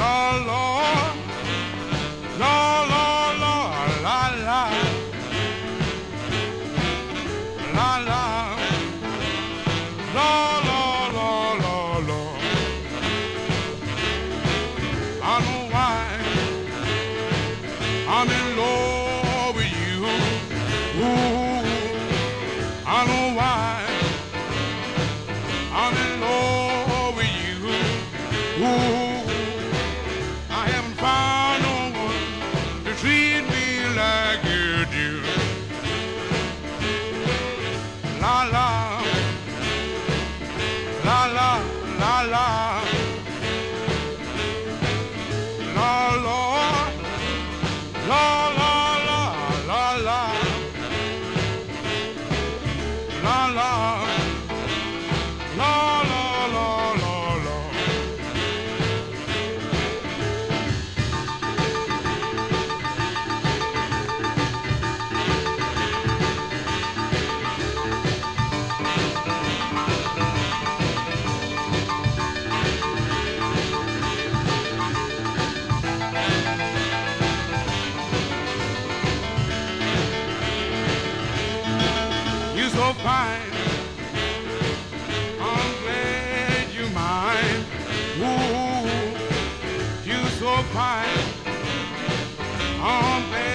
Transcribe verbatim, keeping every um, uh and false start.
La la, la la la la la, la la, la la la la la. I know why I'm in love with you. Ooh, I know why I'm in love with you. Ooh, I haven't found no one to treat me like you do. La la, la la, la la, la la, la la la la la, la la, la la la la la. You're so fine, I'm glad you're mine. Ooh, you're so fine, I'm glad